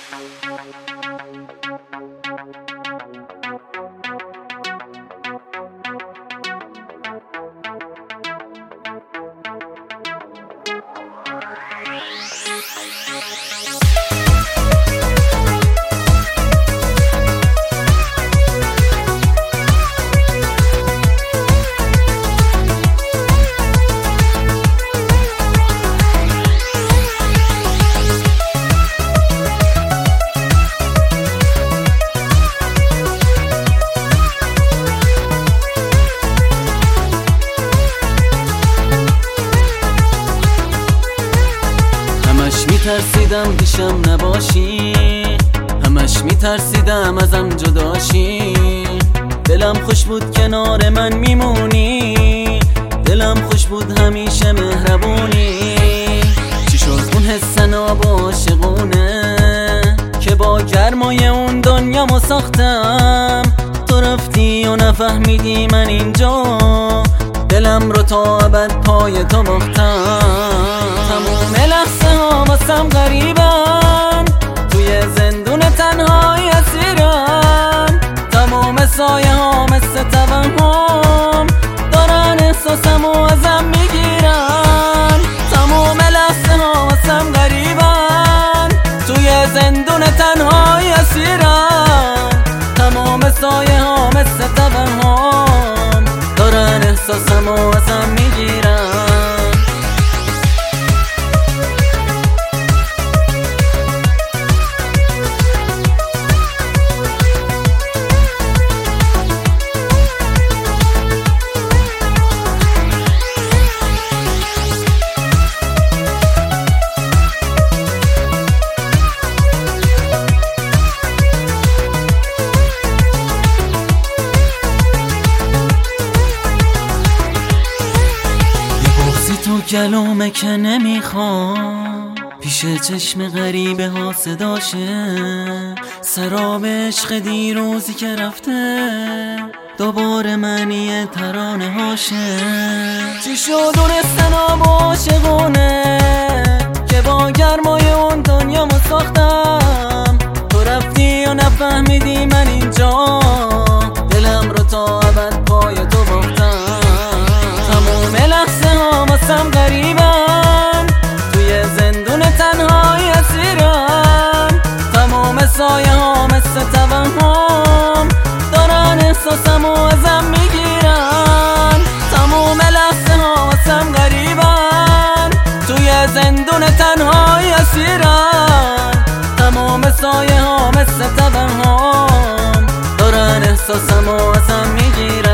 میترسیدم پیشم نباشی، همش میترسیدم ازم جداشی. دلم خوش بود کنار من میمونی، دلم خوش بود همیشه مهربونی. چی شد اون حس ناب عاشقونه که با گرمای اون دنیامو ساختم؟ تو رفتی و نفهمیدی من اینجا دلم رو تا ابد پای تو باختم. تموم لحظه ها واسم غریبن، توی زندون تنهایی اسیرن. تمام سایه ها مثل توهم دارن احساسمو ازم میگیرن. تمام لحظه ها واسم غریبن، توی زندون تنهایی اسیرن. تمام سایه ها مثل توهم دارن احساسمو ازم میگیرن. تو گلومه که نمیخوام پیش چشم غریبه ها صداشه. سراب عشق دیروزی که رفته دوباره معنی ترانه هاشه. چی شد اون استناب عاشقونه که با گرمای اون دنیامو ساختم؟ تو رفتی و نفهمیدی من اینجا دلم رو تا ابد پای تو باختم. تمام لحظه ها واسم غریبن، توی زندون تنهایی اسیرن. تمام سایه ها مثل توهم دارن احساسمو ازم میگیرن. تمام لحظه ها واسم غریبن، توی زندون تنهایی اسیرن. تمام سایه ها مثل توهم دارن احساسمو ازم میگیرن.